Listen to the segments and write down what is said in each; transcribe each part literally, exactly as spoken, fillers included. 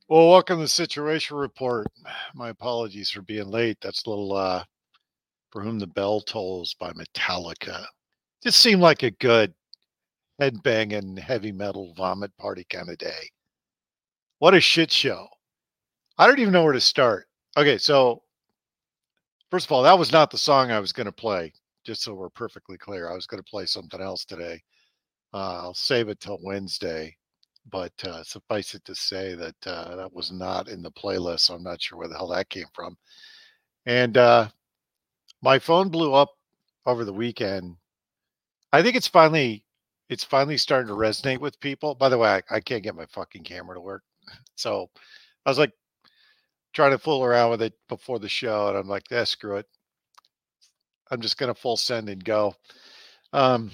Well, welcome to the Situation Report. My apologies for being late. That's a little uh, For Whom the Bell Tolls by Metallica. Just seemed like a good headbanging heavy metal vomit party kind of day. What a shit show. I don't even know where to start. Okay, so first of all, that was not the song I was going to play, just so we're perfectly clear. I was going to play something else today. Uh, I'll save it till Wednesday. But uh, suffice it to say that uh, that was not in the playlist. So I'm not sure where the hell that came from. And uh, my phone blew up over the weekend. I think it's finally it's finally starting to resonate with people. By the way, I, I can't get my fucking camera to work. So I was like trying to fool around with it before the show, and I'm like, yeah, screw it. I'm just gonna full send and go. Um,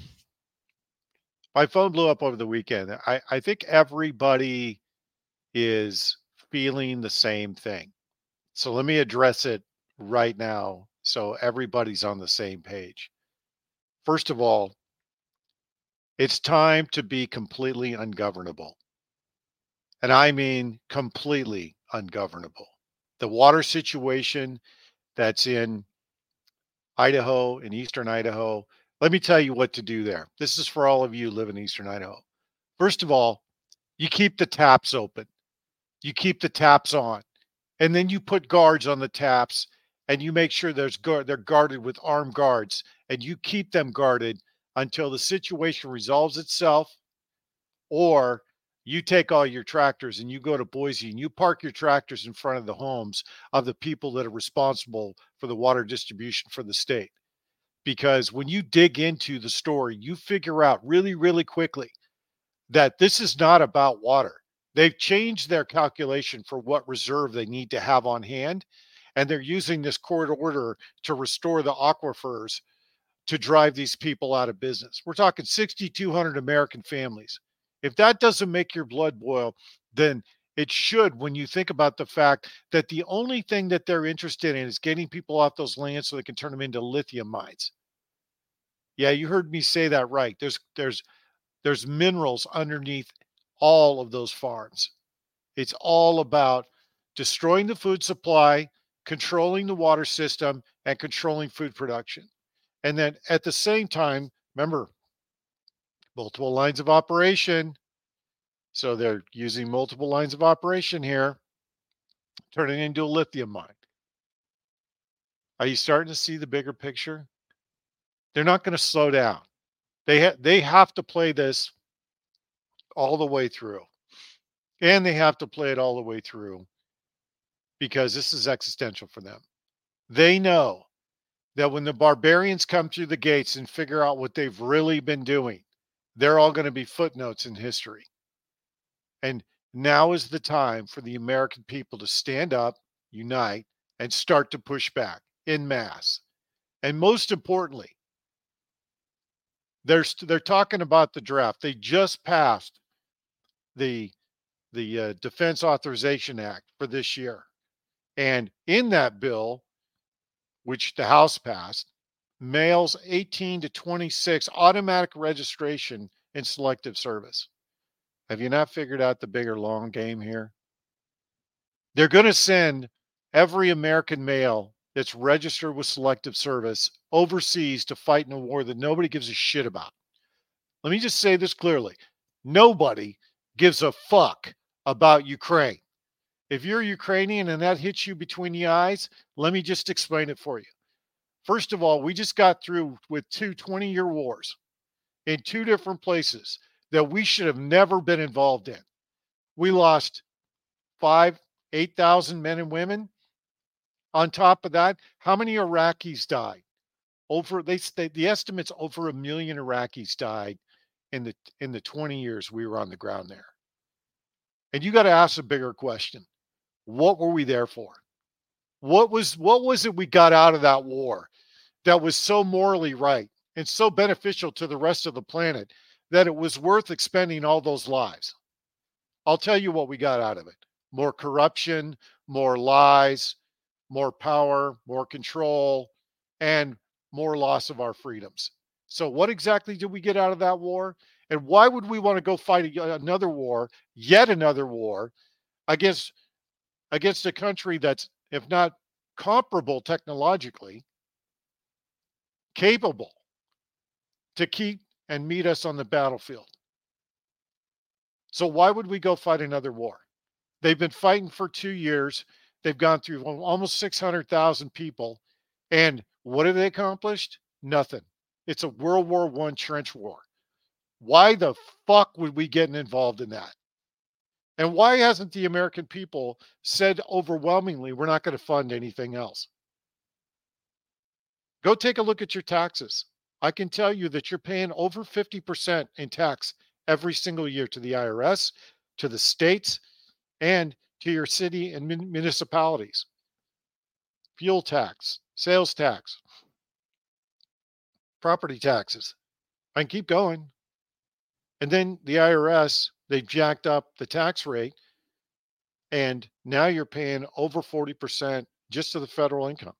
my phone blew up over the weekend. I, I think everybody is feeling the same thing. So let me address it right now so everybody's on the same page. First of all, it's time to be completely ungovernable. And I mean completely ungovernable. The water situation that's in Idaho, in eastern Idaho, let me tell you what to do there. This is for all of you who live in eastern Idaho. First of all, you keep the taps open, you keep the taps on, and then you put guards on the taps and you make sure there's guard, they're guarded with armed guards, and you keep them guarded until the situation resolves itself, or you take all your tractors and you go to Boise and you park your tractors in front of the homes of the people that are responsible for the water distribution for the state. Because when you dig into the story, you figure out really, really quickly that this is not about water. They've changed their calculation for what reserve they need to have on hand, and they're using this court order to restore the aquifers to drive these people out of business. We're talking six thousand two hundred American families. If that doesn't make your blood boil, then it should when you think about the fact that the only thing that they're interested in is getting people off those lands so they can turn them into lithium mines. Yeah, you heard me say that right. There's there's there's minerals underneath all of those farms. It's all about destroying the food supply, controlling the water system, and controlling food production. And then at the same time, remember, multiple lines of operation. So they're using multiple lines of operation here, turning it into a lithium mine. Are you starting to see the bigger picture? They're not going to slow down. They ha- they have to play this all the way through. And they have to play it all the way through because this is existential for them. They know that when the barbarians come through the gates and figure out what they've really been doing, they're all going to be footnotes in history. And now is the time for the American people to stand up, unite, and start to push back in mass. And most importantly, they're they're talking about the draft. They just passed the the uh, Defense Authorization Act for this year, and in that bill, which the House passed, males eighteen to twenty-six automatic registration in selective service. Have you not figured out the bigger long game here? They're going to send every American male that's registered with selective service overseas to fight in a war that nobody gives a shit about. Let me just say this clearly. Nobody gives a fuck about Ukraine. If you're Ukrainian and that hits you between the eyes, let me just explain it for you. First of all, we just got through with two twenty-year wars in two different places that we should have never been involved in. We lost five, eight thousand men and women. On top of that, how many Iraqis died? Over they, they the estimates over a million Iraqis died in the in the twenty years we were on the ground there. And you got to ask a bigger question. What were we there for? What was what was it we got out of that war that was so morally right and so beneficial to the rest of the planet that it was worth expending all those lives? I'll tell you what we got out of it. More corruption, more lies, more power, more control, and more loss of our freedoms. So, what exactly did we get out of that war? And why would we want to go fight another war, yet another war, against against a country that's, if not comparable technologically, capable to keep and meet us on the battlefield. So why would we go fight another war? They've been fighting for two years. They've gone through almost six hundred thousand people. And what have they accomplished? Nothing. It's a World War One trench war. Why the fuck would we get involved in that? And why hasn't the American people said overwhelmingly, we're not going to fund anything else? Go take a look at your taxes. I can tell you that you're paying over fifty percent in tax every single year to the I R S, to the states, and to your city and municipalities. Fuel tax, sales tax, property taxes. I can keep going. And then the I R S, they jacked up the tax rate, and now you're paying over forty percent just to the federal income.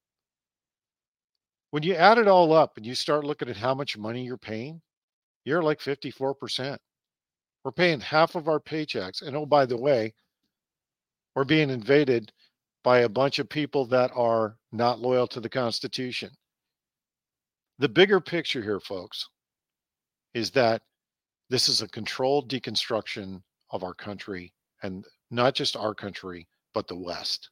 When you add it all up and you start looking at how much money you're paying, you're like fifty-four percent. We're paying half of our paychecks. And oh, by the way, we're being invaded by a bunch of people that are not loyal to the Constitution. The bigger picture here, folks, is that this is a controlled deconstruction of our country, and not just our country, but the West.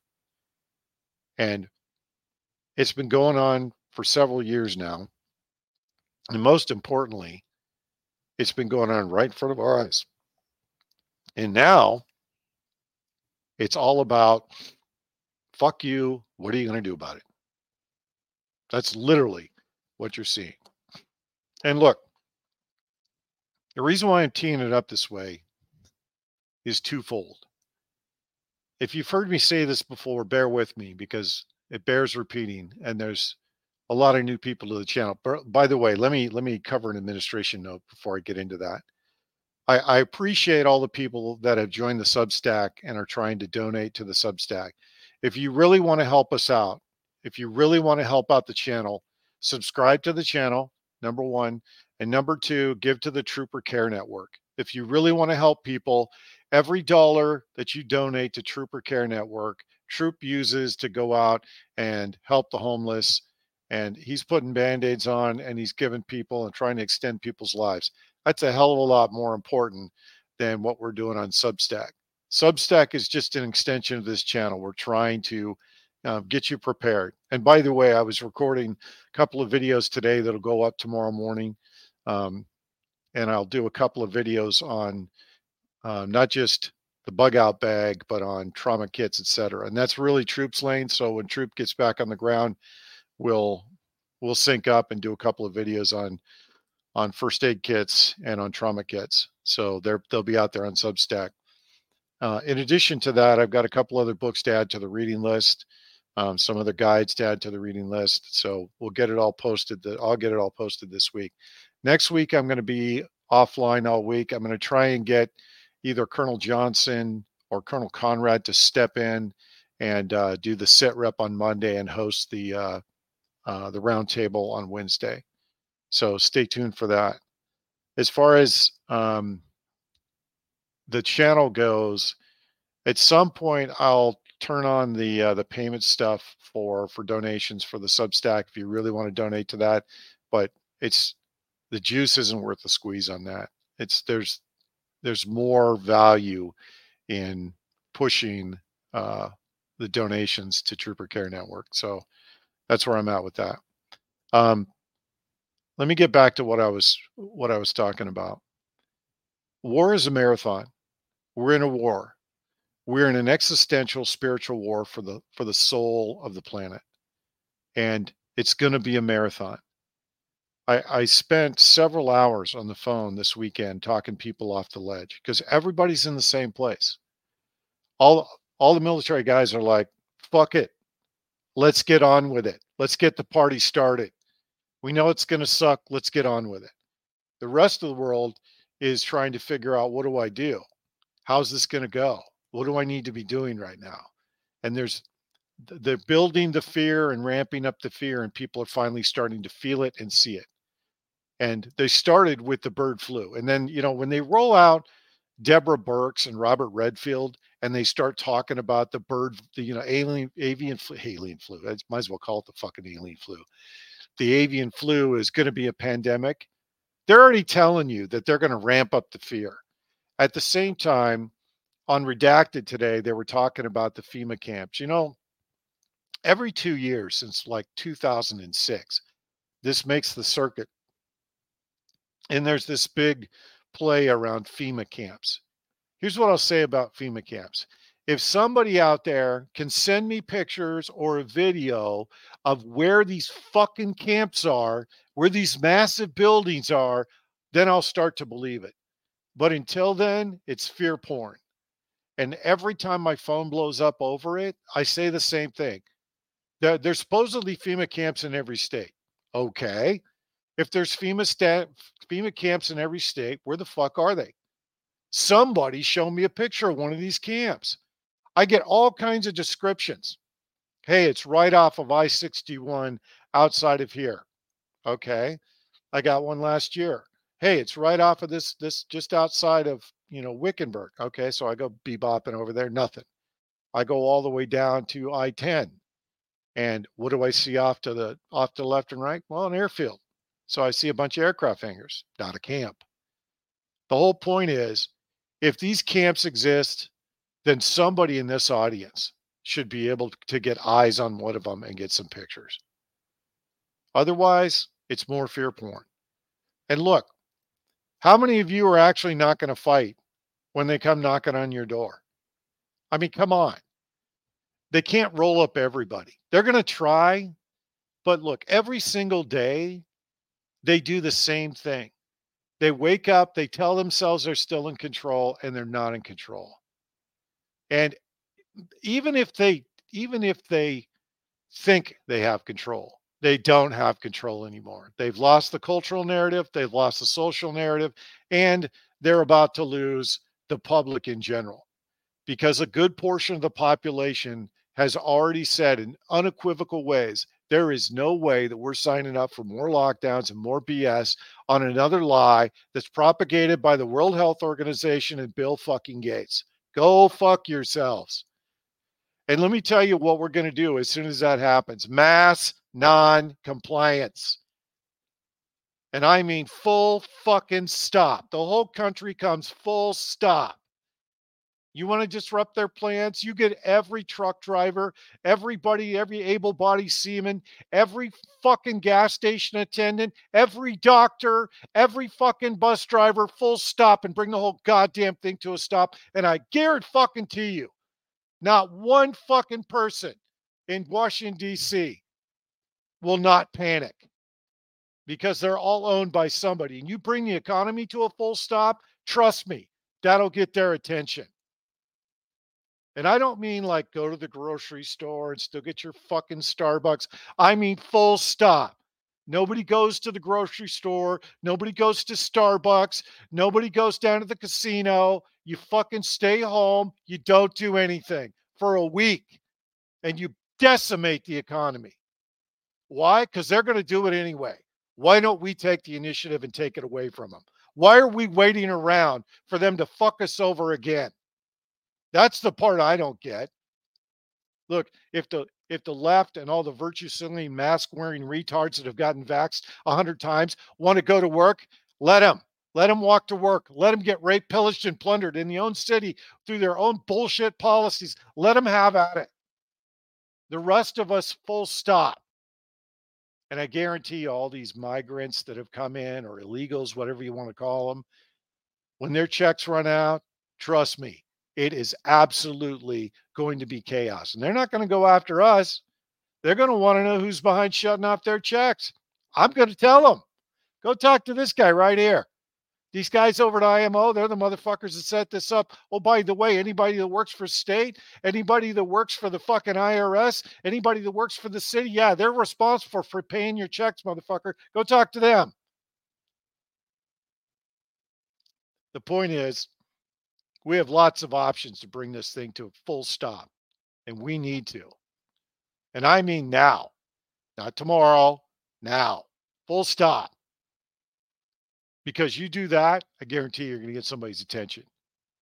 And it's been going on for several years now. And most importantly, it's been going on right in front of our eyes. And now it's all about, fuck you, what are you going to do about it? That's literally what you're seeing. And look, the reason why I'm teeing it up this way is twofold. If you've heard me say this before, bear with me because it bears repeating, and there's a lot of new people to the channel. By the way, let me let me cover an administration note before I get into that. I, I appreciate all the people that have joined the Substack and are trying to donate to the Substack. If you really want to help us out, if you really want to help out the channel, subscribe to the channel, number one. And number two, give to the Trooper Care Network. If you really want to help people, every dollar that you donate to Trooper Care Network, Troop uses to go out and help the homeless. And he's putting Band-Aids on, and he's giving people and trying to extend people's lives. That's a hell of a lot more important than what we're doing on Substack. Substack is just an extension of this channel. We're trying to uh, get you prepared. And by the way, I was recording a couple of videos today that'll go up tomorrow morning. Um, and I'll do a couple of videos on uh, not just the bug out bag, but on trauma kits, et cetera. And that's really Troop's lane. So when Troop gets back on the ground, we'll we'll sync up and do a couple of videos on on first aid kits and on trauma kits. So they're they'll be out there on Substack. Uh, in addition to that, I've got a couple other books to add to the reading list, um, some other guides to add to the reading list. So we'll get it all posted. The, I'll get it all posted this week. Next week, I'm going to be offline all week. I'm going to try and get either Colonel Johnson or Colonel Conrad to step in and uh, do the sit rep on Monday and host the uh, uh, the roundtable on Wednesday. So stay tuned for that. As far as um, the channel goes, at some point I'll turn on the uh, the payment stuff for for donations for the Substack if you really want to donate to that. But it's the juice isn't worth the squeeze on that. It's there's there's more value in pushing uh, the donations to Trooper Care Network. So that's where I'm at with that. Um, let me get back to what I was what I was talking about. War is a marathon. We're in a war. We're in an existential spiritual war for the for the soul of the planet. And it's going to be a marathon. I, I spent several hours on the phone this weekend talking people off the ledge because everybody's in the same place. All, all the military guys are like, fuck it. Let's get on with it. Let's get the party started. We know it's going to suck. Let's get on with it. The rest of the world is trying to figure out, what do I do? How's this going to go? What do I need to be doing right now? And there's, they're building the fear and ramping up the fear, and people are finally starting to feel it and see it. And they started with the bird flu. And then, you know, when they roll out Deborah Burks and Robert Redfield, and they start talking about the bird, the, you know, alien, avian flu, alien flu. I might as well call it the fucking alien flu. The avian flu is going to be a pandemic. They're already telling you that they're going to ramp up the fear. At the same time, on Redacted today, they were talking about the FEMA camps. You know, every two years since like two thousand six, this makes the circuit. And there's this big play around FEMA camps. Here's what I'll say about FEMA camps. If somebody out there can send me pictures or a video of where these fucking camps are, where these massive buildings are, then I'll start to believe it. But until then, it's fear porn. And every time my phone blows up over it, I say the same thing. There, there's supposedly FEMA camps in every state. Okay. If there's FEMA, stat, FEMA camps in every state, where the fuck are they? Somebody show me a picture of one of these camps. I get all kinds of descriptions. Hey, it's right off of I sixty-one outside of here. Okay. I got one last year. Hey, it's right off of this, this just outside of, you know, Wickenburg. Okay. So I go bebopping over there. Nothing. I go all the way down to I ten. And what do I see off to the off to the left and right? Well, an airfield. So I see a bunch of aircraft hangars, not a camp. The whole point is, if these camps exist, then somebody in this audience should be able to get eyes on one of them and get some pictures. Otherwise, it's more fear porn. And look, how many of you are actually not going to fight when they come knocking on your door? I mean, come on. They can't roll up everybody. They're going to try, but look, every single day, they do the same thing. They wake up, they tell themselves they're still in control, and they're not in control. And even if they, even if they think they have control, they don't have control anymore. They've lost the cultural narrative, they've lost the social narrative, and they're about to lose the public in general. Because a good portion of the population has already said in unequivocal ways, there is no way that we're signing up for more lockdowns and more B S on another lie that's propagated by the World Health Organization and Bill fucking Gates. Go fuck yourselves. And let me tell you what we're going to do as soon as that happens. Mass non-compliance. And I mean full fucking stop. The whole country comes full stop. You want to disrupt their plans? You get every truck driver, everybody, every able-bodied seaman, every fucking gas station attendant, every doctor, every fucking bus driver, full stop, and bring the whole goddamn thing to a stop. And I guarantee fucking to you, not one fucking person in Washington, D C will not panic because they're all owned by somebody. And you bring the economy to a full stop, trust me, that'll get their attention. And I don't mean like go to the grocery store and still get your fucking Starbucks. I mean full stop. Nobody goes to the grocery store. Nobody goes to Starbucks. Nobody goes down to the casino. You fucking stay home. You don't do anything for a week and you decimate the economy. Why? Because they're going to do it anyway. Why don't we take the initiative and take it away from them? Why are we waiting around for them to fuck us over again? That's the part I don't get. Look, if the if the left and all the virtue-signaling, mask-wearing retards that have gotten vaxxed a hundred times want to go to work, let them. Let them walk to work. Let them get raped, pillaged, and plundered in their own city through their own bullshit policies. Let them have at it. The rest of us, full stop. And I guarantee you all these migrants that have come in, or illegals, whatever you want to call them, when their checks run out, trust me, it is absolutely going to be chaos. And they're not going to go after us. They're going to want to know who's behind shutting off their checks. I'm going to tell them. Go talk to this guy right here. These guys over at I M O, they're the motherfuckers that set this up. Oh, by the way, anybody that works for state, anybody that works for the fucking I R S, anybody that works for the city, yeah, they're responsible for paying your checks, motherfucker. Go talk to them. The point is, we have lots of options to bring this thing to a full stop, and we need to. And I mean now, not tomorrow, now, full stop. Because you do that, I guarantee you're going to get somebody's attention.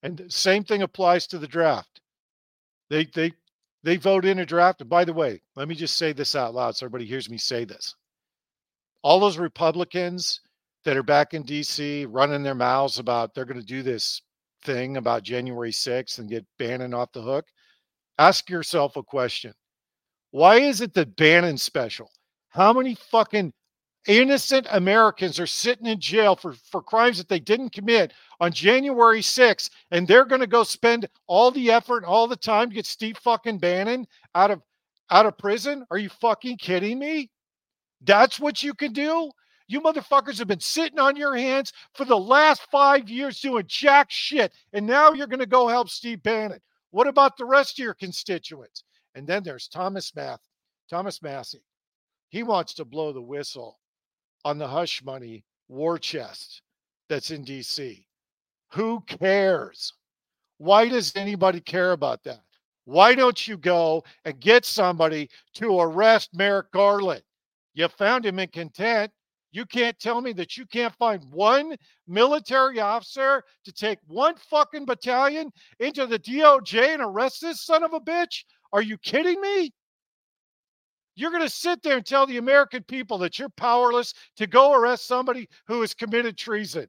And the same thing applies to the draft. They they they vote in a draft. And by the way, let me just say this out loud so everybody hears me say this. All those Republicans that are back in D C running their mouths about they're going to do this thing about January sixth and get Bannon off the hook, ask yourself a question. Why is it that Bannon's special? How many fucking innocent Americans are sitting in jail for, for crimes that they didn't commit on January sixth, and they're going to go spend all the effort, all the time to get Steve fucking Bannon out of out of prison? Are you fucking kidding me? That's what you can do? You motherfuckers have been sitting on your hands for the last five years doing jack shit, and now you're going to go help Steve Bannon. What about the rest of your constituents? And then there's Thomas Math, Thomas Massie. He wants to blow the whistle on the hush money war chest that's in D C. Who cares? Why does anybody care about that? Why don't you go and get somebody to arrest Merrick Garland? You found him in contempt. You can't tell me that you can't find one military officer to take one fucking battalion into the D O J and arrest this son of a bitch? Are you kidding me? You're going to sit there and tell the American people that you're powerless to go arrest somebody who has committed treason.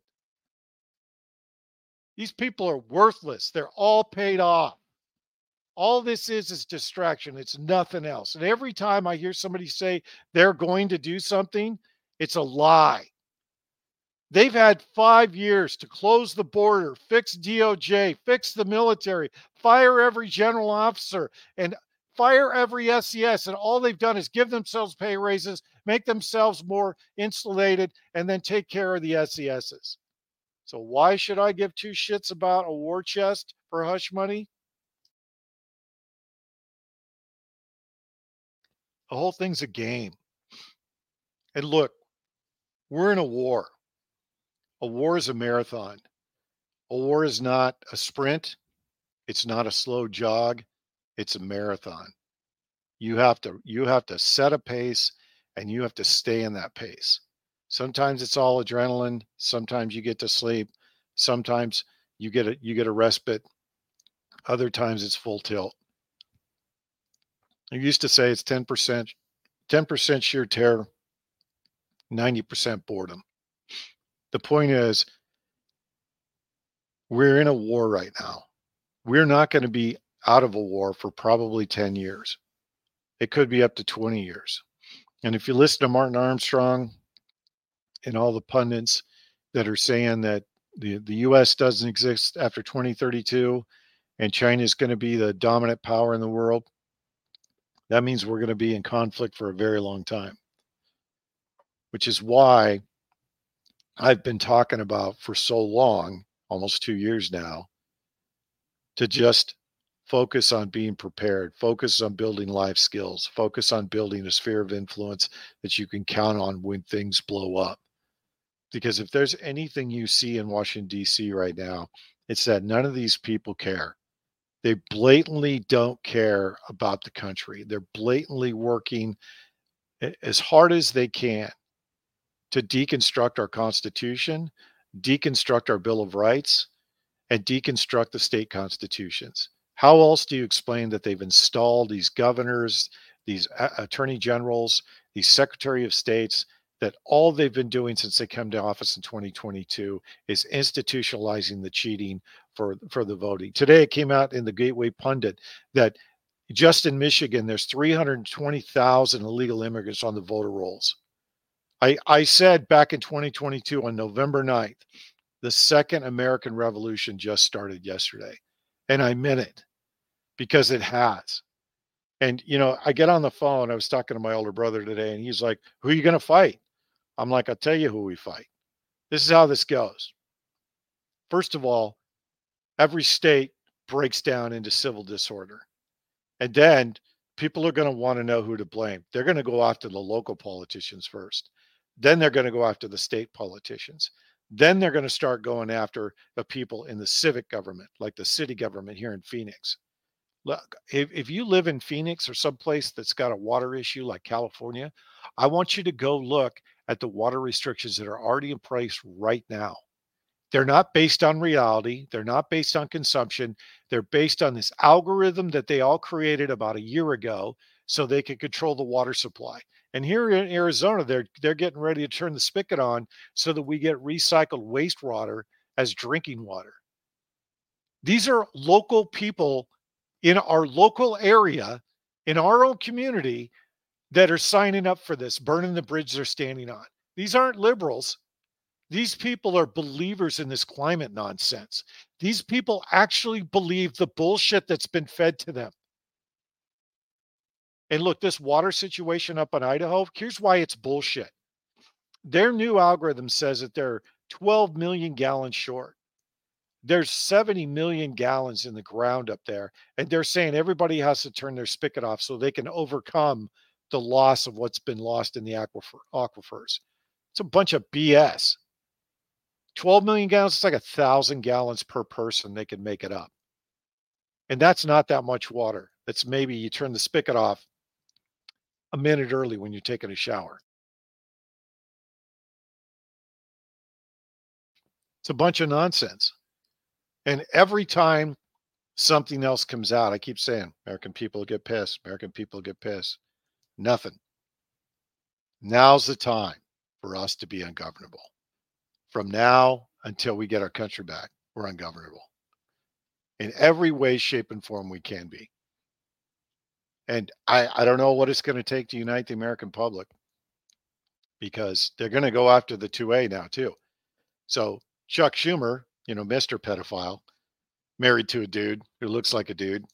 These people are worthless. They're all paid off. All this is is distraction. It's nothing else. And every time I hear somebody say they're going to do something, it's a lie. They've had five years to close the border, fix D O J, fix the military, fire every general officer, and fire every S E S. And all they've done is give themselves pay raises, make themselves more insulated, and then take care of the S E Ss. So why should I give two shits about a war chest for hush money? The whole thing's a game. And look, we're in a war. A war is a marathon. A war is not a sprint. It's not a slow jog. It's a marathon. You have to you have to set a pace, and you have to stay in that pace. Sometimes it's all adrenaline. Sometimes you get to sleep. Sometimes you get a you get a respite. Other times it's full tilt. I used to say it's ten percent, ten percent sheer terror, ninety percent boredom. The point is, we're in a war right now. We're not going to be out of a war for probably ten years. It could be up to twenty years. And if you listen to Martin Armstrong and all the pundits that are saying that the, the U S doesn't exist after twenty thirty-two and China is going to be the dominant power in the world, that means we're going to be in conflict for a very long time, which is why I've been talking about for so long, almost two years now, to just focus on being prepared, focus on building life skills, focus on building a sphere of influence that you can count on when things blow up. Because if there's anything you see in Washington, D C right now, it's that none of these people care. They blatantly don't care about the country. They're blatantly working as hard as they can to deconstruct our Constitution, deconstruct our Bill of Rights, and deconstruct the state constitutions. How else do you explain that they've installed these governors, these attorney generals, these secretary of states, that all they've been doing since they came to office in twenty twenty-two is institutionalizing the cheating for, for the voting? Today it came out in the Gateway Pundit that just in Michigan, there's three hundred twenty thousand illegal immigrants on the voter rolls. I, I said back in twenty twenty-two on November ninth, the second American Revolution just started yesterday. And I meant it, because it has. And, you know, I get on the phone. I was talking to my older brother today, and he's like, who are you going to fight? I'm like, I'll tell you who we fight. This is how this goes. First of all, every state breaks down into civil disorder. And then people are going to want to know who to blame. They're going to go after the local politicians first. Then they're going to go after the state politicians. Then they're going to start going after the people in the civic government, like the city government here in Phoenix. Look, if, if you live in Phoenix or someplace that's got a water issue like California, I want you to go look at the water restrictions that are already in place right now. They're not based on reality. They're not based on consumption. They're based on this algorithm that they all created about a year ago so they can control the water supply. And here in Arizona, they're they're getting ready to turn the spigot on so that we get recycled wastewater as drinking water. These are local people in our local area, in our own community, that are signing up for this, burning the bridge they're standing on. These aren't liberals. These people are believers in this climate nonsense. These people actually believe the bullshit that's been fed to them. And look, this water situation up in Idaho, here's why it's bullshit. Their new algorithm says that they're twelve million gallons short. There's seventy million gallons in the ground up there. And they're saying everybody has to turn their spigot off so they can overcome the loss of what's been lost in the aquifer, aquifers. It's a bunch of B S. twelve million gallons, it's like a thousand gallons per person. They can make it up. And that's not that much water. That's maybe you turn the spigot off a minute early when you're taking a shower. It's a bunch of nonsense. And every time something else comes out, I keep saying, American people get pissed. American people get pissed. Nothing. Now's the time for us to be ungovernable. From now until we get our country back, we're ungovernable. In every way, shape, and form we can be. And I, I don't know what it's going to take to unite the American public, because they're going to go after the two A now too. So Chuck Schumer, you know, Mister Pedophile, married to a dude who looks like a dude.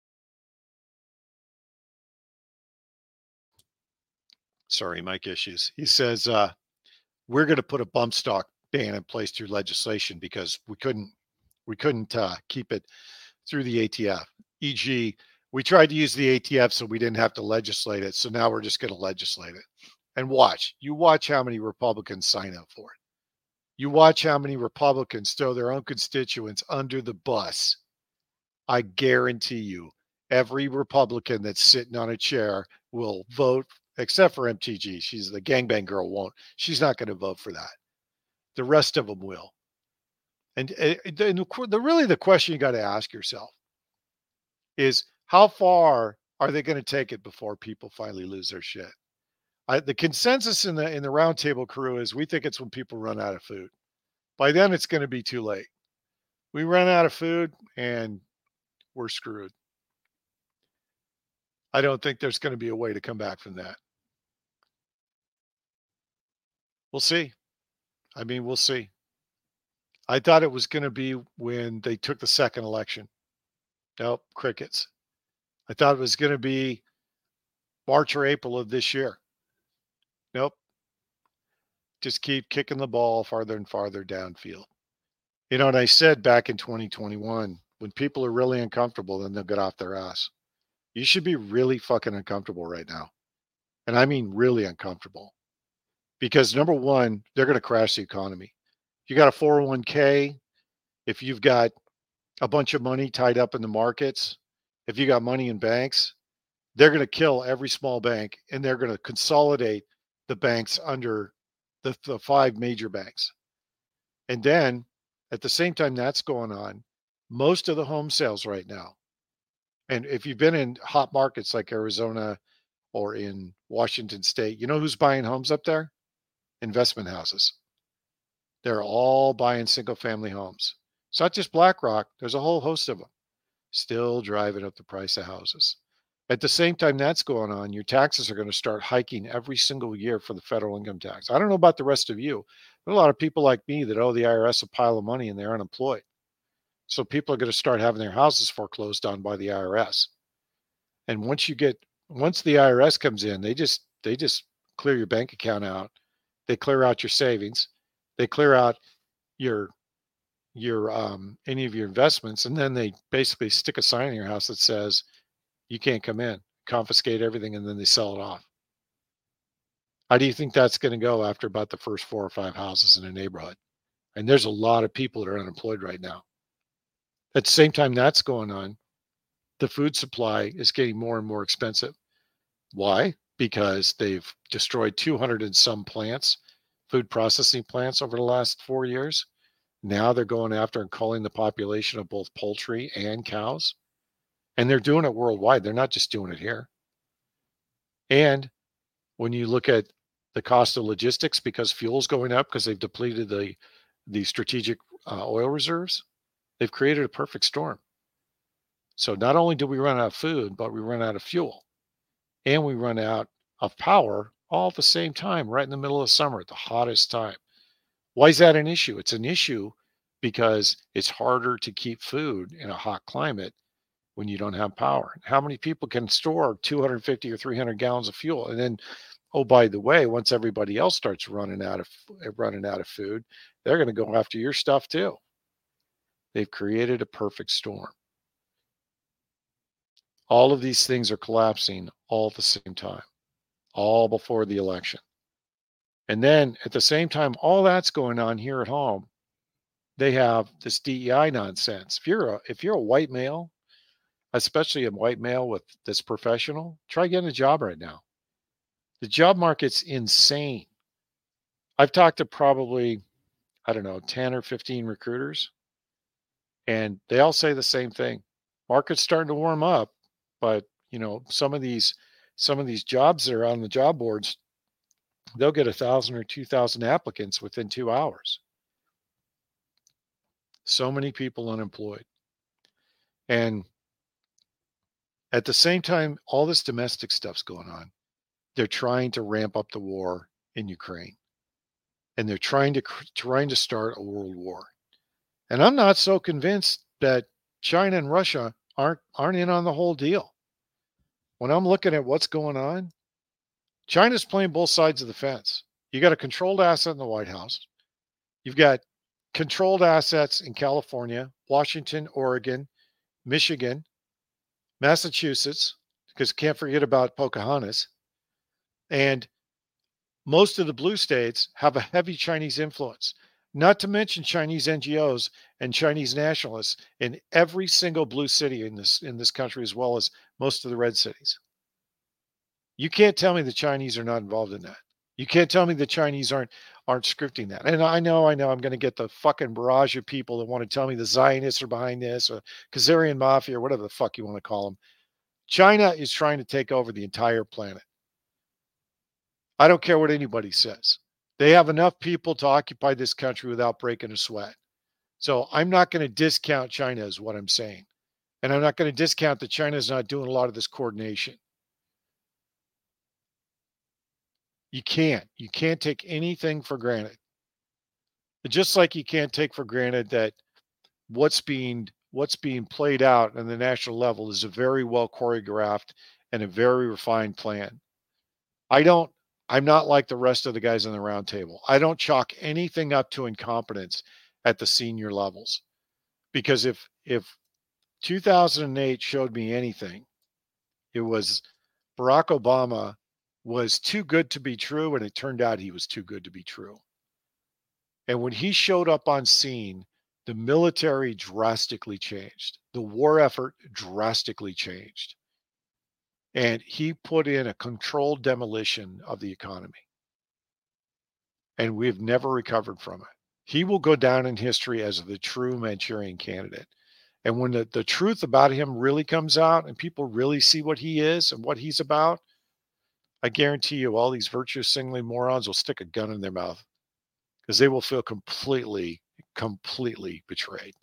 Sorry, mic issues. He says, uh, we're going to put a bump stock ban in place through legislation because we couldn't we couldn't uh, keep it through the A T F. for example, we tried to use the A T F so we didn't have to legislate it. So now we're just going to legislate it. And watch, you watch how many Republicans sign up for it. You watch how many Republicans throw their own constituents under the bus. I guarantee you, every Republican that's sitting on a chair will vote, except for M T G. She's the gangbang girl, won't. She's not going to vote for that. The rest of them will. And, and the, the really the question you got to ask yourself is, how far are they going to take it before people finally lose their shit? I, the consensus in the in the roundtable crew is we think it's when people run out of food. By then, it's going to be too late. We run out of food and we're screwed. I don't think there's going to be a way to come back from that. We'll see. I mean, we'll see. I thought it was going to be when they took the second election. Nope, crickets. I thought it was going to be March or April of this year. Nope. Just keep kicking the ball farther and farther downfield. You know, and I said back in twenty twenty-one, when people are really uncomfortable, then they'll get off their ass. You should be really fucking uncomfortable right now. And I mean really uncomfortable. Because number one, they're going to crash the economy. You got a four oh one k, if you've got a bunch of money tied up in the markets, if you got money in banks, they're going to kill every small bank and they're going to consolidate the banks under the, the five major banks. And then at the same time that's going on, most of the home sales right now, and if you've been in hot markets like Arizona or in Washington State, you know who's buying homes up there? Investment houses. They're all buying single family homes. It's not just BlackRock. There's a whole host of them still driving up the price of houses. At the same time that's going on, your taxes are going to start hiking every single year for the federal income tax. I don't know about the rest of you, but a lot of people like me that owe the I R S a pile of money and they're unemployed. So people are going to start having their houses foreclosed on by the I R S. And once you get, once the I R S comes in, they just, they just clear your bank account out. They clear out your savings. They clear out your, your, um, any of your investments. And then they basically stick a sign in your house that says, you can't come in, confiscate everything, and then they sell it off. How do you think that's going to go after about the first four or five houses in a neighborhood? And there's a lot of people that are unemployed right now. At the same time that's going on, the food supply is getting more and more expensive. Why? Because they've destroyed two hundred and some plants, food processing plants over the last four years. Now they're going after and culling the population of both poultry and cows. And they're doing it worldwide. They're not just doing it here. And when you look at the cost of logistics, because fuel's going up because they've depleted the the strategic uh, oil reserves, they've created a perfect storm. So not only do we run out of food, but we run out of fuel, and we run out of power all at the same time, right in the middle of summer, at the hottest time. Why is that an issue? It's an issue because it's harder to keep food in a hot climate when you don't have power. How many people can store two hundred fifty or three hundred gallons of fuel? And then, oh, by the way, once everybody else starts running out of running out of food, they're going to go after your stuff too. They've created a perfect storm. All of these things are collapsing all at the same time, all before the election. And then at the same time, all that's going on here at home, they have this D E I nonsense. If you're a if you're a white male, especially a white male with this professional, try getting a job right now. The job market's insane. I've talked to probably, I don't know, ten or fifteen recruiters, and they all say the same thing. Market's starting to warm up, but you know, some of these some of these jobs that are on the job boards, they'll get a thousand or two thousand applicants within two hours. So many people unemployed. And at the same time, all this domestic stuff's going on. They're trying to ramp up the war in Ukraine, and they're trying to trying to start a world war. And I'm not so convinced that China and Russia aren't aren't in on the whole deal. When I'm looking at what's going on, China's playing both sides of the fence. You got a controlled asset in the White House. You've got controlled assets in California, Washington, Oregon, Michigan, Massachusetts, because can't forget about Pocahontas. And most of the blue states have a heavy Chinese influence, not to mention Chinese N G Os and Chinese nationalists in every single blue city in this in this country, as well as most of the red cities. You can't tell me the Chinese are not involved in that. You can't tell me the Chinese aren't aren't scripting that. And I know, I know, I'm going to get the fucking barrage of people that want to tell me the Zionists are behind this, or Khazarian Mafia, or whatever the fuck you want to call them. China is trying to take over the entire planet. I don't care what anybody says. They have enough people to occupy this country without breaking a sweat. So I'm not going to discount China, is what I'm saying. And I'm not going to discount that China is not doing a lot of this coordination. You can't. You can't take anything for granted. Just like you can't take for granted that what's being what's being played out on the national level is a very well choreographed and a very refined plan. I don't I'm not like the rest of the guys on the round table. I don't chalk anything up to incompetence at the senior levels. Because if if two thousand eight showed me anything, it was Barack Obama was too good to be true, and it turned out he was too good to be true. And when he showed up on scene, the military drastically changed. The war effort drastically changed. And he put in a controlled demolition of the economy. And we've never recovered from it. He will go down in history as the true Manchurian candidate. And when the, the truth about him really comes out and people really see what he is and what he's about, I guarantee you all these virtue signaling morons will stick a gun in their mouth because they will feel completely, completely betrayed.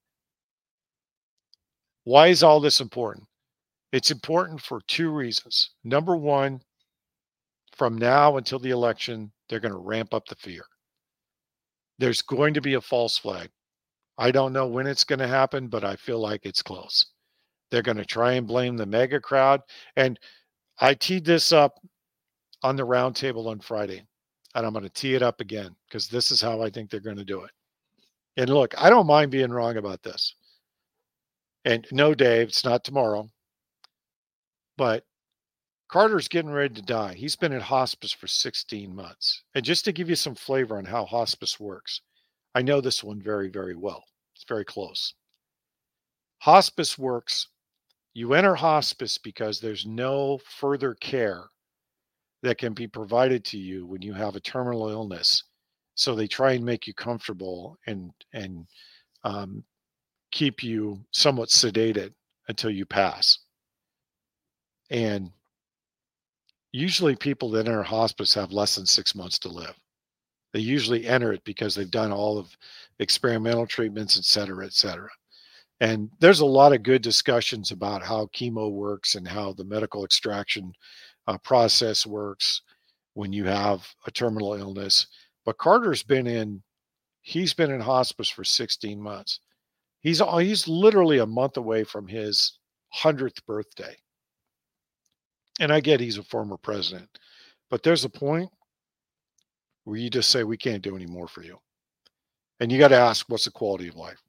Why is all this important? It's important for two reasons. Number one, from now until the election, they're going to ramp up the fear. There's going to be a false flag. I don't know when it's going to happen, but I feel like it's close. They're going to try and blame the mega crowd. And I teed this up on the roundtable on Friday, and I'm going to tee it up again because this is how I think they're going to do it. And look, I don't mind being wrong about this. And no, Dave, it's not tomorrow. But Carter's getting ready to die. He's been in hospice for sixteen months. And just to give you some flavor on how hospice works, I know this one very, very well. It's very close. Hospice works. You enter hospice because there's no further care that can be provided to you when you have a terminal illness, So they try and make you comfortable and and um, keep you somewhat sedated until you pass. And usually people that enter hospice have less than six months to live. They usually enter it because they've done all of experimental treatments, et cetera, et cetera. And there's a lot of good discussions about how chemo works and how the medical extraction uh, process works when you have a terminal illness. But Carter's been in, he's been in hospice for sixteen months. He's he's literally a month away from his hundredth birthday. And I get he's a former president, but there's a point where you just say we can't do any more for you. And you got to ask, what's the quality of life?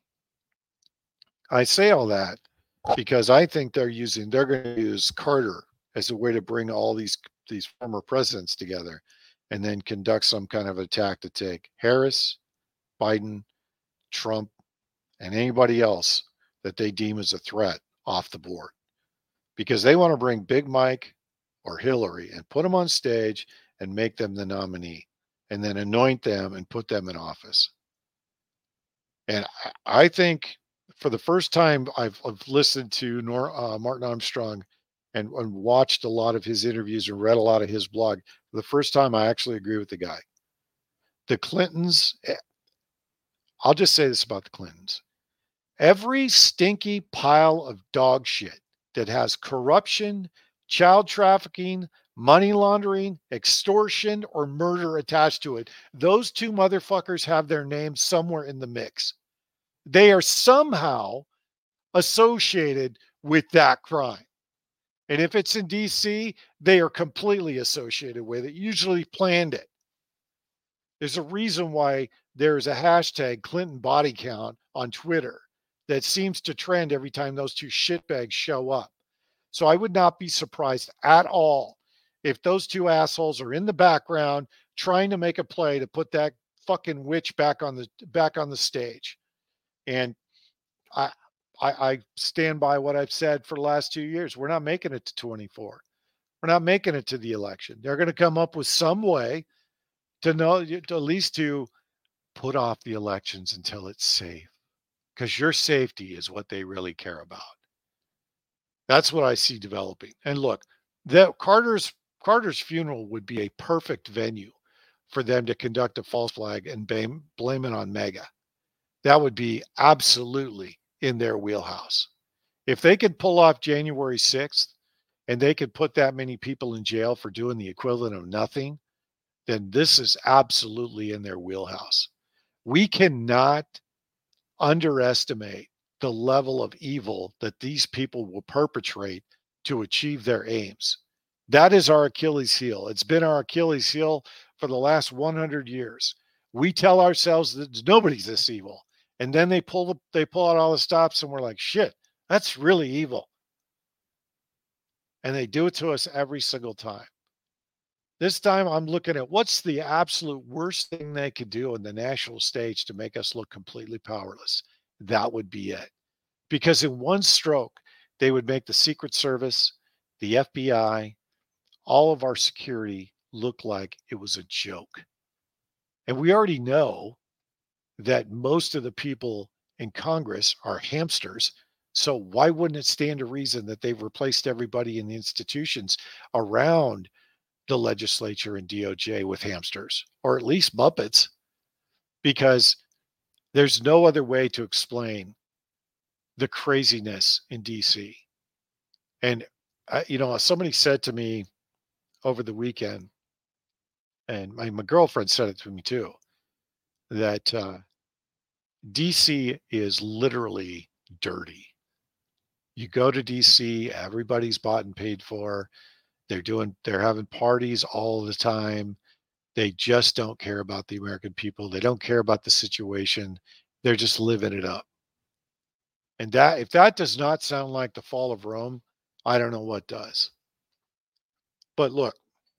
I say all that because I think they're using they're going to use Carter as a way to bring all these these former presidents together and then conduct some kind of attack to take Harris, Biden, Trump, and anybody else that they deem as a threat off the board. Because they want to bring Big Mike or Hillary and put them on stage and make them the nominee and then anoint them and put them in office. And I, I think for the first time, I've, I've listened to Nor, uh, Martin Armstrong and, and watched a lot of his interviews and read a lot of his blog. For the first time, I actually agree with the guy. The Clintons, I'll just say this about the Clintons. Every stinky pile of dog shit that has corruption, child trafficking, money laundering, extortion, or murder attached to it, those two motherfuckers have their names somewhere in the mix. They are somehow associated with that crime. And if it's in D C, they are completely associated with it, usually planned it. There's a reason why there's a hashtag Clinton body count on Twitter that seems to trend every time those two shitbags show up. So I would not be surprised at all if those two assholes are in the background trying to make a play to put that fucking witch back on the back on the stage. And I, I, I stand by what I've said for the last two years. We're not making it to twenty-four. We're not making it to the election. They're going to come up with some way to know, to at least to put off the elections until it's safe, because your safety is what they really care about. That's what I see developing. And look, that Carter's Carter's funeral would be a perfect venue for them to conduct a false flag and blame, blame it on MAGA. That would be absolutely in their wheelhouse. If they could pull off January sixth and they could put that many people in jail for doing the equivalent of nothing, then this is absolutely in their wheelhouse. We cannot underestimate the level of evil that these people will perpetrate to achieve their aims. That is our Achilles heel. It's been our Achilles heel for the last one hundred years. We tell ourselves that nobody's this evil. And then they pull the, they pull out all the stops and we're like, shit, that's really evil. And they do it to us every single time. This time I'm looking at what's the absolute worst thing they could do on the national stage to make us look completely powerless. That would be it. Because in one stroke, they would make the Secret Service, the F B I, all of our security look like it was a joke. And we already know that most of the people in Congress are hamsters. So why wouldn't it stand to reason that they've replaced everybody in the institutions around the legislature and D O J with hamsters, or at least Muppets? Because there's no other way to explain the craziness in D C. And, uh, you know, somebody said to me over the weekend, and my, my girlfriend said it to me too, that uh, D C is literally dirty. You go to D C, everybody's bought and paid for. They're doing, they're having parties all the time. They just don't care about the American people. They don't care about the situation. They're just living it up. And that, if that does not sound like the fall of Rome, I don't know what does. But look,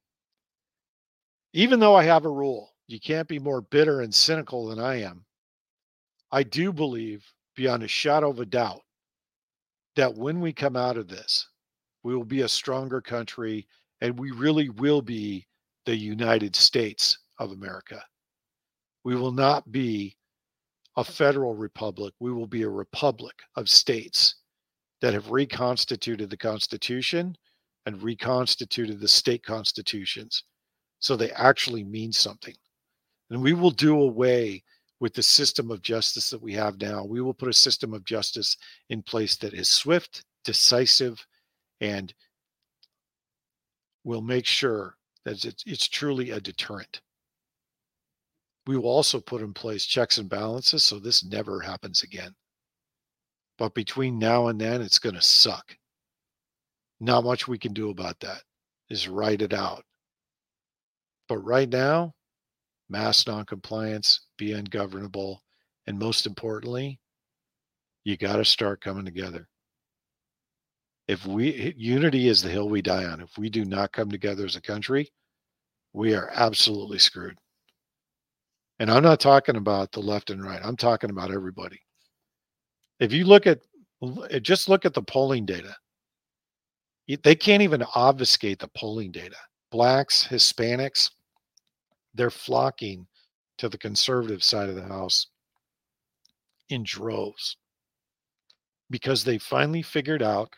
even though I have a rule, you can't be more bitter and cynical than I am. I do believe beyond a shadow of a doubt that when we come out of this, we will be a stronger country and we really will be the United States of America. We will not be a federal republic. We will be a republic of states that have reconstituted the Constitution and reconstituted the state constitutions so they actually mean something. And we will do away with the system of justice that we have now. We will put a system of justice in place that is swift, decisive, and will make sure that it's, it's truly a deterrent. We will also put in place checks and balances so this never happens again. But between now and then, it's going to suck. Not much we can do about that. Is write it out. But right now, mass noncompliance, be ungovernable, and most importantly, you got to start coming together. If we unity is the hill we die on. If we do not come together as a country, we are absolutely screwed. And I'm not talking about the left and right. I'm talking about everybody. If you look at just look at the polling data, they can't even obfuscate the polling data. Blacks, Hispanics, they're flocking to the conservative side of the house in droves because they finally figured out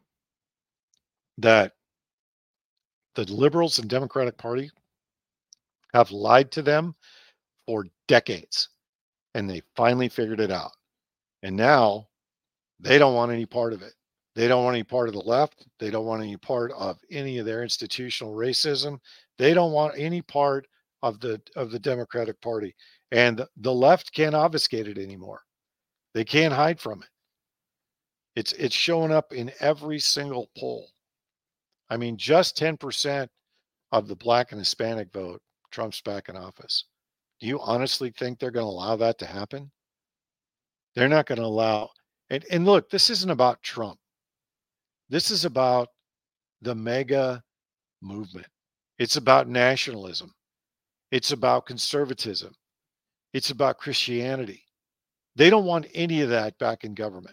that the liberals and Democratic Party have lied to them for decades, and they finally figured it out. And now they don't want any part of it. They don't want any part of the left. They don't want any part of any of their institutional racism. They don't want any part of the of the Democratic Party. And the left can't obfuscate it anymore. They can't hide from it. It's it's showing up in every single poll. I mean, just ten percent of the Black and Hispanic vote, Trump's back in office. Do you honestly think they're going to allow that to happen? They're not going to allow. And, and look, this isn't about Trump. This is about the mega movement. It's about nationalism. It's about conservatism. It's about Christianity. They don't want any of that back in government.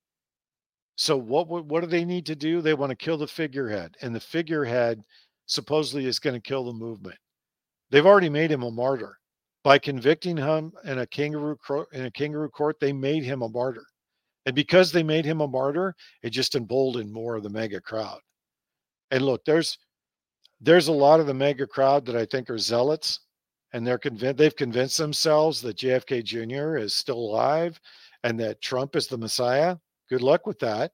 So what, what, what do they need to do? They want to kill the figurehead. And the figurehead supposedly is going to kill the movement. They've already made him a martyr. By convicting him in a kangaroo in a kangaroo court, they made him a martyr. And because they made him a martyr, it just emboldened more of the mega crowd. And look, there's there's a lot of the mega crowd that I think are zealots, and they're convinced they've convinced themselves that J F K Junior is still alive and that Trump is the Messiah. Good luck with that.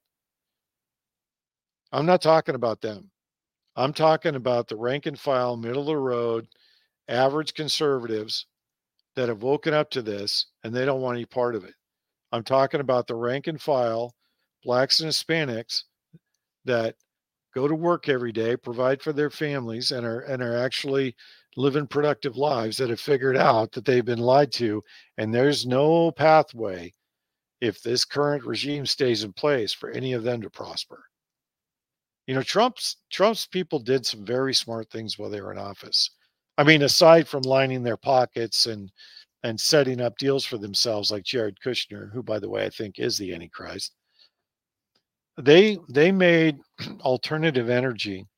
I'm not talking about them. I'm talking about the rank and file, middle of the road, average conservatives that have woken up to this and they don't want any part of it. I'm talking about the rank and file, blacks and Hispanics that go to work every day, provide for their families, and are and are actually living productive lives that have figured out that they've been lied to, and there's no pathway if this current regime stays in place for any of them to prosper. You know, Trump's Trump's people did some very smart things while they were in office. I mean, aside from lining their pockets and and setting up deals for themselves like Jared Kushner, who, by the way, I think is the Antichrist, they they made alternative energy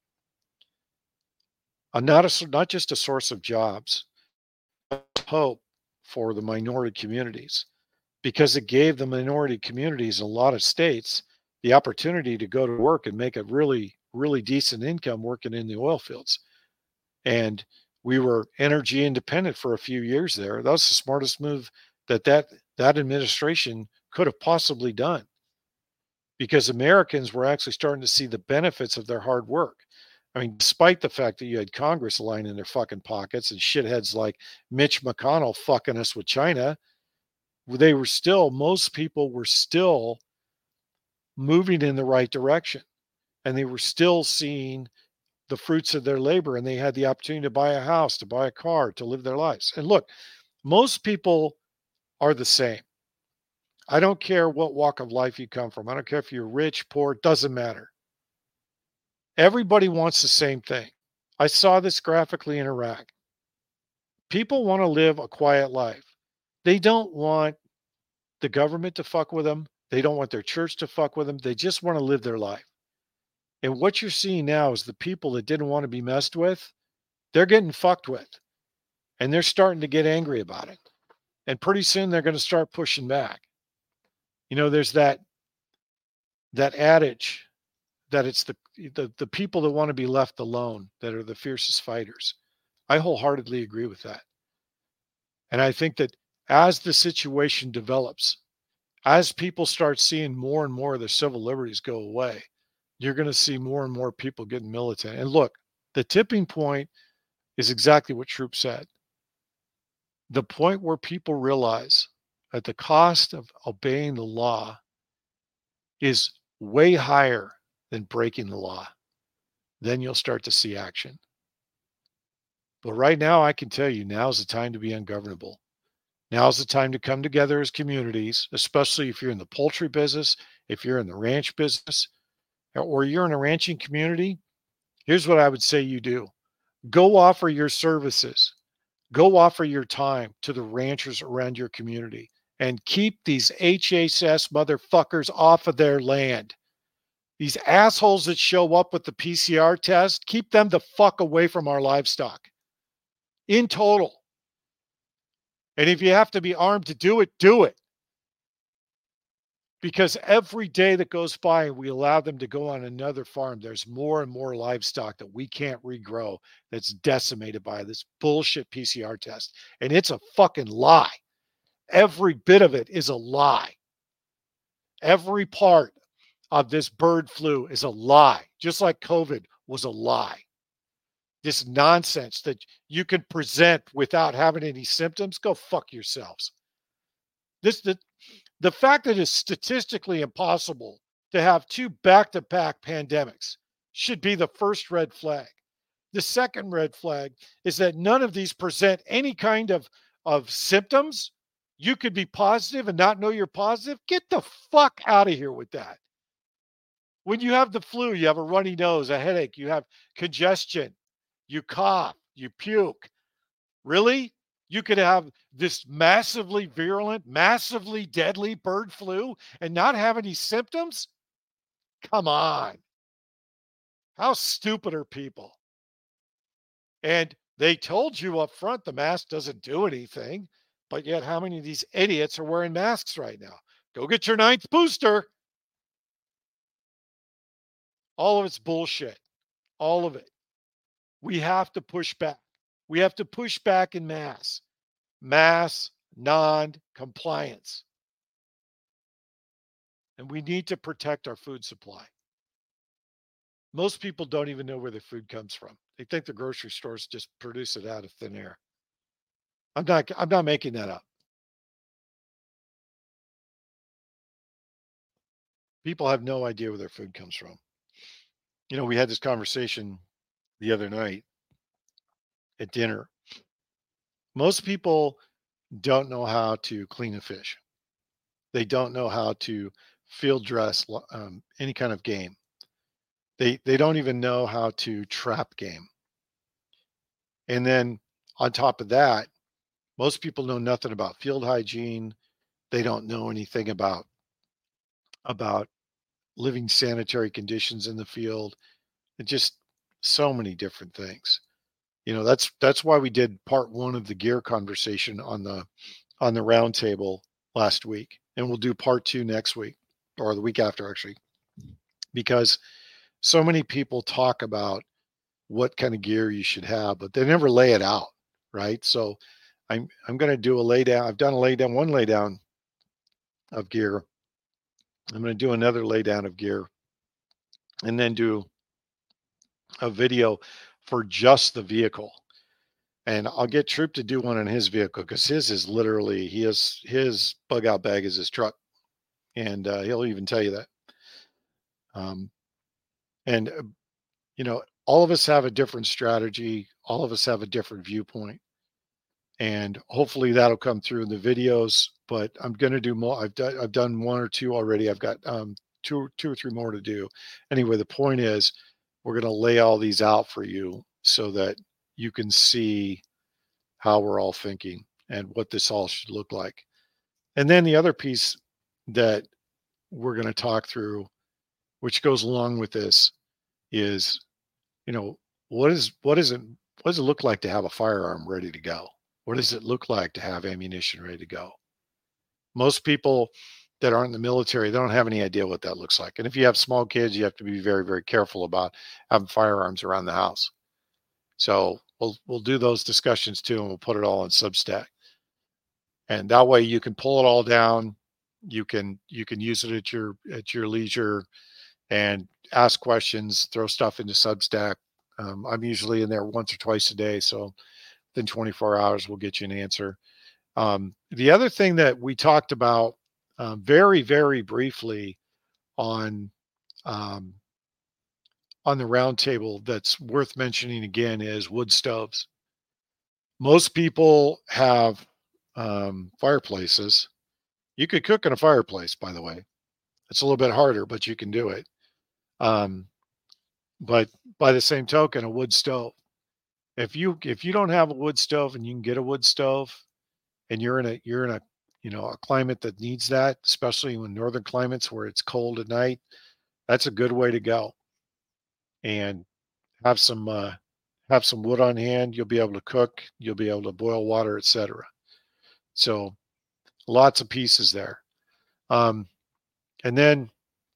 a, not a not just a source of jobs, but hope for the minority communities, because it gave the minority communities in a lot of states the opportunity to go to work and make a really, really decent income working in the oil fields. And we were energy independent for a few years there. That was the smartest move that that, that administration could have possibly done, because Americans were actually starting to see the benefits of their hard work. I mean, despite the fact that you had Congress lining their fucking pockets and shitheads like Mitch McConnell fucking us with China, they were still, most people were still moving in the right direction. And they were still seeing the fruits of their labor, and they had the opportunity to buy a house, to buy a car, to live their lives. And look, most people are the same. I don't care what walk of life you come from. I don't care if you're rich, poor, it doesn't matter. Everybody wants the same thing. I saw this graphically in Iraq. People want to live a quiet life. They don't want the government to fuck with them. They don't want their church to fuck with them. They just want to live their life. And what you're seeing now is the people that didn't want to be messed with, they're getting fucked with. And they're starting to get angry about it. And pretty soon they're going to start pushing back. You know, there's that that adage that it's the, the the people that want to be left alone that are the fiercest fighters. I wholeheartedly agree with that. And I think that as the situation develops, as people start seeing more and more of their civil liberties go away, you're going to see more and more people getting militant. And look, the tipping point is exactly what Troop said. The point where people realize that the cost of obeying the law is way higher than breaking the law, then you'll start to see action. But right now, I can tell you, now's the time to be ungovernable. Now's the time to come together as communities, especially if you're in the poultry business, if you're in the ranch business, or you're in a ranching community. Here's what I would say you do. Go offer your services. Go offer your time to the ranchers around your community and keep these H H S motherfuckers off of their land. These assholes that show up with the P C R test, keep them the fuck away from our livestock. In total. And if you have to be armed to do it, do it. Because every day that goes by and we allow them to go on another farm, there's more and more livestock that we can't regrow that's decimated by this bullshit P C R test. And it's a fucking lie. Every bit of it is a lie. Every part of this bird flu is a lie, just like COVID was a lie. This nonsense that you can present without having any symptoms, go fuck yourselves. This the, the fact that it's statistically impossible to have two back-to-back pandemics should be the first red flag. The second red flag is that none of these present any kind of, of symptoms. You could be positive and not know you're positive. Get the fuck out of here with that. When you have the flu, you have a runny nose, a headache, you have congestion, you cough, you puke. Really? You could have this massively virulent, massively deadly bird flu and not have any symptoms? Come on. How stupid are people? And they told you up front the mask doesn't do anything, but yet how many of these idiots are wearing masks right now? Go get your ninth booster. All of it's bullshit. All of it. We have to push back. We have to push back in mass. Mass non-compliance. And we need to protect our food supply. Most people don't even know where their food comes from. They think the grocery stores just produce it out of thin air. I'm not, I'm not making that up. People have no idea where their food comes from. You know, we had this conversation the other night at dinner. Most people don't know how to clean a fish. They don't know how to field dress um, any kind of game. They they don't even know how to trap game. And then on top of that, most people know nothing about field hygiene. They don't know anything about about living sanitary conditions in the field. It just so many different things. You know, that's that's why we did part one of the gear conversation on the on the roundtable last week, and we'll do part two next week or the week after, actually, because so many people talk about what kind of gear you should have, but they never lay it out, right? So I'm I'm going to do a lay down. I've done a lay down, one lay down of gear. I'm going to do another lay down of gear, and then do a video for just the vehicle. And I'll get Troop to do one on his vehicle because his is literally, he has his bug out bag is his truck. And uh, he'll even tell you that. Um, and, uh, you know, all of us have a different strategy. All of us have a different viewpoint. And hopefully that'll come through in the videos. But I'm going to do more. I've done, I've done one or two already. I've got um, two, two or three more to do. Anyway, the point is we're going to lay all these out for you so that you can see how we're all thinking and what this all should look like. And then the other piece that we're going to talk through, which goes along with this, is, you know, what is what is it what does it look like to have a firearm ready to go? What does it look like to have ammunition ready to go? Most people that aren't in the military, they don't have any idea what that looks like. And if you have small kids, you have to be very, very careful about having firearms around the house. So we'll we'll do those discussions too, and we'll put it all on Substack. And that way you can pull it all down. You can you can use it at your at your leisure and ask questions, throw stuff into Substack. Um, I'm usually in there once or twice a day, so within twenty-four hours we'll get you an answer. Um, the other thing that we talked about uh, very, very briefly on um, on the roundtable that's worth mentioning again is wood stoves. Most people have um, fireplaces. You could cook in a fireplace, by the way. It's a little bit harder, but you can do it. Um, but by the same token, a wood stove. If you if you don't have a wood stove and you can get a wood stove, and you're in a you're in a you know a climate that needs that, especially in northern climates where it's cold at night, that's a good way to go. And have some uh, have some wood on hand. You'll be able to cook. You'll be able to boil water, et cetera. So lots of pieces there. Um, and then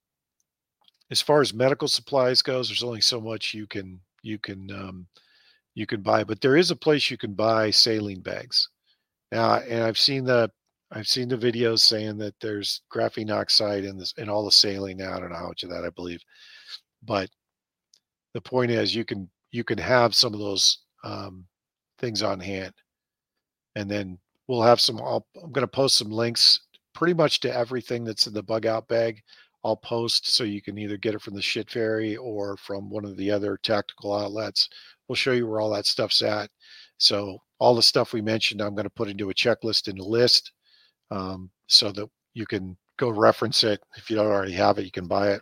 as far as medical supplies goes, there's only so much you can you can um, you can buy, but there is a place you can buy saline bags. Now, and I've seen the I've seen the videos saying that there's graphene oxide in this in all the saline. Now I don't know how much of that I believe, but the point is you can you can have some of those um, things on hand, and then we'll have some. I'll, I'm going to post some links pretty much to everything that's in the bug out bag. I'll post so you can either get it from the Shit Fairy or from one of the other tactical outlets. We'll show you where all that stuff's at. So all the stuff we mentioned, I'm going to put into a checklist and a list um, so that you can go reference it. If you don't already have it, you can buy it.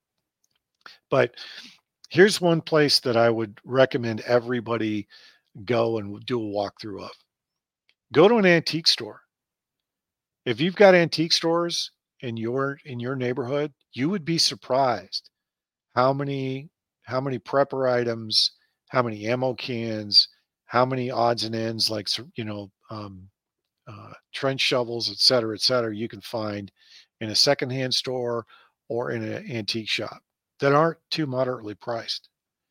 But here's one place that I would recommend everybody go and do a walkthrough of. Go to an antique store. If you've got antique stores in your in your neighborhood, you would be surprised how many how many prepper items, how many ammo cans, how many odds and ends like you know um, uh, trench shovels, et cetera, et cetera, you can find in a secondhand store or in an antique shop that aren't too moderately priced.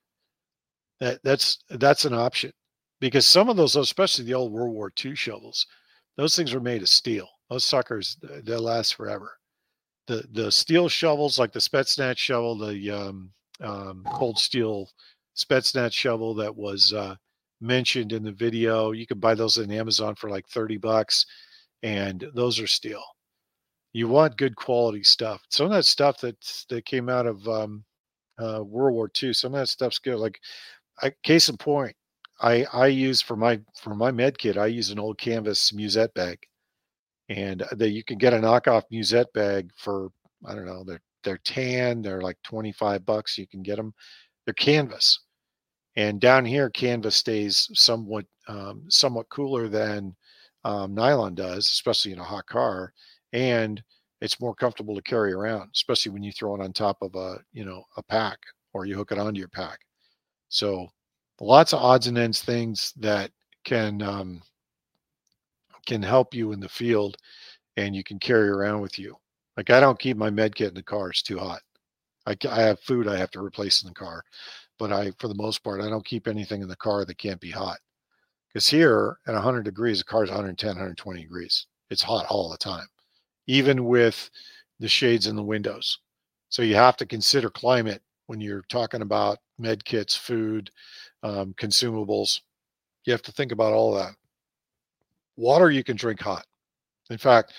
That that's that's an option because some of those, especially the old World War Two shovels, those things were made of steel. Those suckers, they'll last forever. The the steel shovels, like the Spetsnaz shovel, the um, um, cold steel Spetsnaz shovel that was uh, mentioned in the video, you can buy those on Amazon for like thirty bucks, and those are steel. You want good quality stuff. Some of that stuff that that came out of um, uh, World War Two, some of that stuff's good. Like I, case in point, I I use for my for my med kit, I use an old canvas musette bag, and that you can get a knockoff musette bag for I don't know, they're they're tan, they're like twenty-five bucks. You can get them. They're canvas, and down here, canvas stays somewhat um, somewhat cooler than um, nylon does, especially in a hot car, and it's more comfortable to carry around, especially when you throw it on top of a you know a pack or you hook it onto your pack. So lots of odds and ends things that can um, can help you in the field and you can carry around with you. Like I don't keep my med kit in the car; it's too hot. I, I have food I have to replace in the car, but I, for the most part, I don't keep anything in the car that can't be hot. Because here at one hundred degrees, the car is one hundred ten, one hundred twenty degrees. It's hot all the time, even with the shades in the windows. So you have to consider climate when you're talking about med kits, food, um, consumables. You have to think about all that. Water you can drink hot. In fact,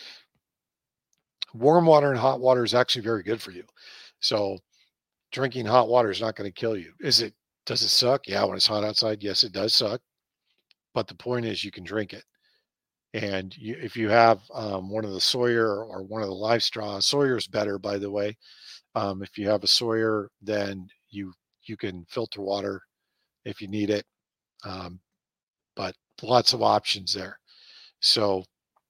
warm water and hot water is actually very good for you. So drinking hot water is not going to kill you. Is it, does it suck? Yeah, when it's hot outside, yes, it does suck. But the point is you can drink it. And you, if you have um, one of the Sawyer or one of the Live Straw, Sawyer's better, by the way. Um, if you have a Sawyer, then you you can filter water if you need it. Um, but lots of options there. So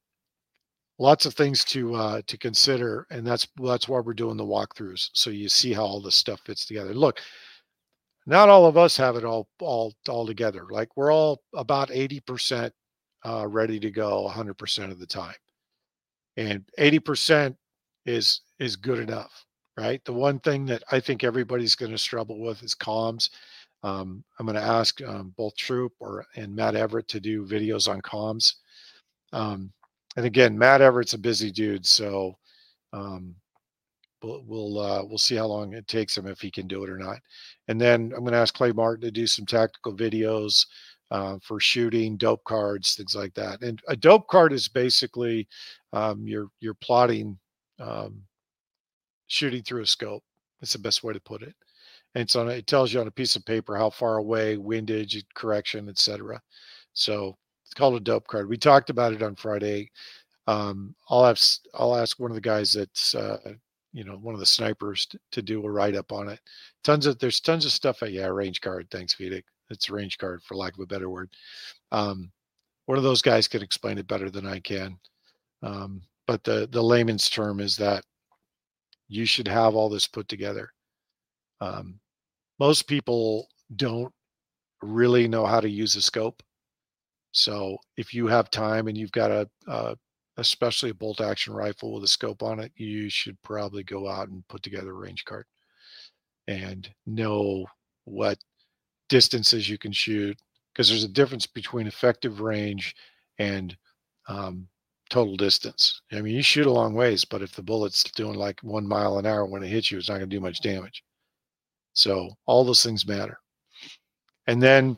lots of things to uh, to consider, and that's that's why we're doing the walkthroughs. So you see how all this stuff fits together. Look, not all of us have it all all all together. Like we're all about eighty percent uh, ready to go one hundred percent of the time. And eighty percent is is good enough, right? The one thing that I think everybody's going to struggle with is comms. Um, I'm going to ask um, both Troop or and Matt Everett to do videos on comms. Um, and again, Matt Everett's a busy dude, so um, we'll we'll uh, we'll see how long it takes him if he can do it or not. And then I'm going to ask Clay Martin to do some tactical videos uh, for shooting dope cards, things like that. And a dope card is basically um, you're you're plotting um, shooting through a scope. That's the best way to put it. And it's on it tells you on a piece of paper how far away, windage, correction, et cetera. So it's called a dope card. We talked about it on Friday. Um, I'll have I'll ask one of the guys that's uh, you know one of the snipers to, to do a write up on it. Tons of there's tons of stuff. Yeah, range card. Thanks, Vedic. It's a range card for lack of a better word. Um, one of those guys can explain it better than I can. Um, but the the layman's term is that you should have all this put together. Um, most people don't really know how to use a scope. So if you have time and you've got a, a especially a bolt action rifle with a scope on it, you should probably go out and put together a range card and know what distances you can shoot, because there's a difference between effective range and um, total distance. I mean, you shoot a long ways, but if the bullet's doing like one mile an hour when it hits you, it's not going to do much damage. So all those things matter. And then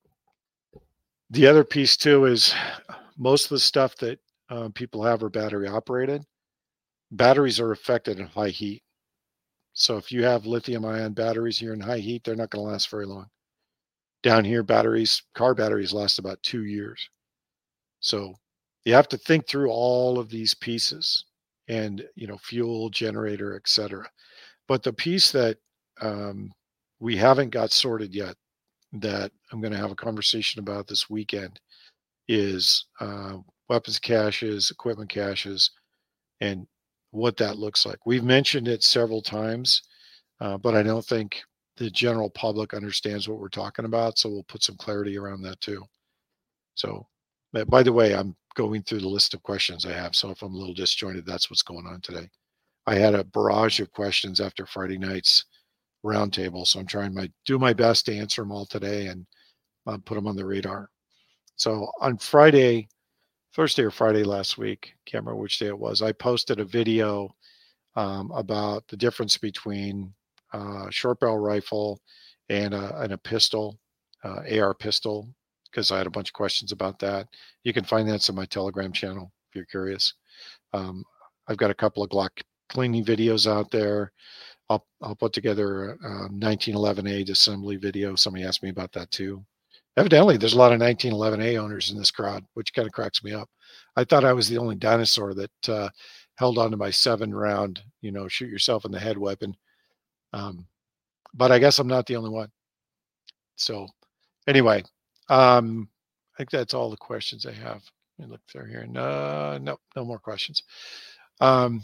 the other piece too is most of the stuff that uh, people have are battery operated. Batteries are affected in high heat. So if you have lithium ion batteries here in high heat, they're not going to last very long. Down here, batteries, car batteries last about two years. So you have to think through all of these pieces and, you know, fuel, generator, et cetera. But the piece that um, we haven't got sorted yet that I'm going to have a conversation about this weekend is uh, weapons caches, equipment caches, and what that looks like. We've mentioned it several times, uh, but I don't think the general public understands what we're talking about. So we'll put some clarity around that too. So, by the way, I'm going through the list of questions I have. So if I'm a little disjointed, that's what's going on today. I had a barrage of questions after Friday night's roundtable, so I'm trying my do my best to answer them all today and uh, put them on the radar. So on Friday, Thursday or Friday last week, can't remember which day it was, I posted a video um, about the difference between uh, short barrel rifle and a, and a pistol, uh, A R pistol, because I had a bunch of questions about that. You can find that on my Telegram channel if you're curious. Um, I've got a couple of Glock cleaning videos out there. I'll I'll put together a nineteen eleven A assembly video. Somebody asked me about that too. Evidently, there's a lot of nineteen eleven A owners in this crowd, which kind of cracks me up. I thought I was the only dinosaur that uh, held on to my seven round, you know, shoot yourself in the head weapon. Um, but I guess I'm not the only one. So anyway, um, I think that's all the questions I have. Let me look through here. No, no, no more questions. Um,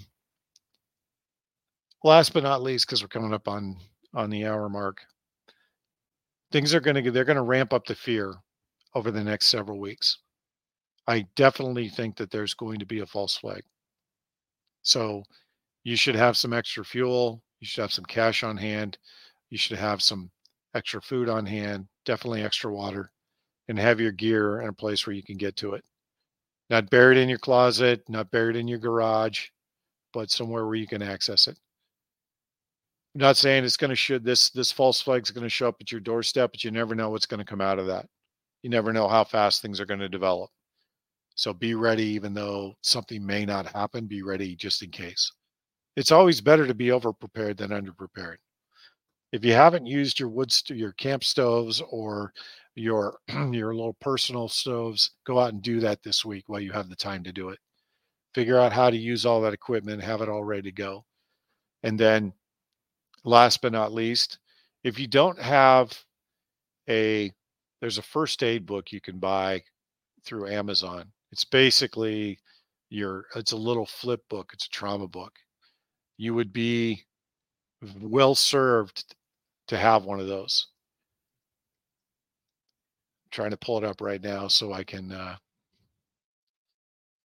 last but not least, because we're coming up on on the hour mark, things are going to they're going to ramp up the fear over the next several weeks. I definitely think that there's going to be a false flag. So you should have some extra fuel. You should have some cash on hand. You should have some extra food on hand, definitely extra water, and have your gear in a place where you can get to it. Not buried in your closet, not buried in your garage, but somewhere where you can access it. I'm not saying it's going to should this this false flag is going to show up at your doorstep, but you never know what's going to come out of that. You never know how fast things are going to develop. So be ready, even though something may not happen, be ready just in case. It's always better to be over prepared than under prepared. If you haven't used your wood, st- your camp stoves or your your little personal stoves, go out and do that this week while you have the time to do it. Figure out how to use all that equipment, have it all ready to go. And then last but not least, if you don't have a, there's a first aid book you can buy through Amazon. It's basically your, it's a little flip book. It's a trauma book. You would be well served to have one of those. I'm trying to pull it up right now so I can uh,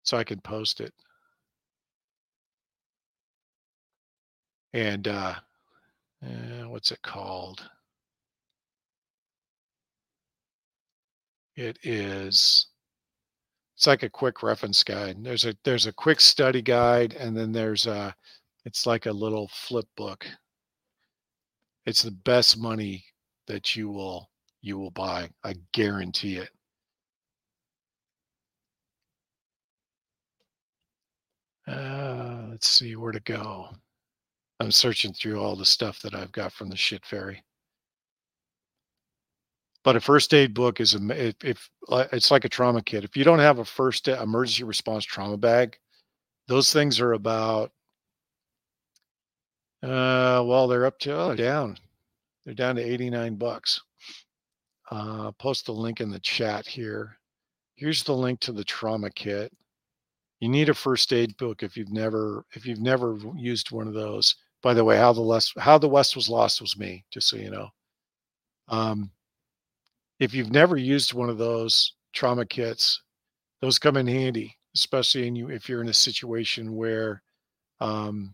so I can post it. And uh, uh, what's it called? It is. It's like a quick reference guide. There's a there's a quick study guide, and then there's a. It's like a little flip book. It's the best money that you will you will buy. I guarantee it. Uh, let's see where to go. I'm searching through all the stuff that I've got from the Shit Fairy. But a first aid book is a if, if uh, it's like a trauma kit. If you don't have a first emergency response trauma bag, those things are about uh well they're up to oh, down. They're down to eighty-nine bucks. Uh post a link in the chat here. Here's the link to the trauma kit. You need a first aid book if you've never if you've never used one of those. By the way, how the West how the West was lost was me, just so you know. Um if you've never used one of those trauma kits, those come in handy, especially in you if you're in a situation where um,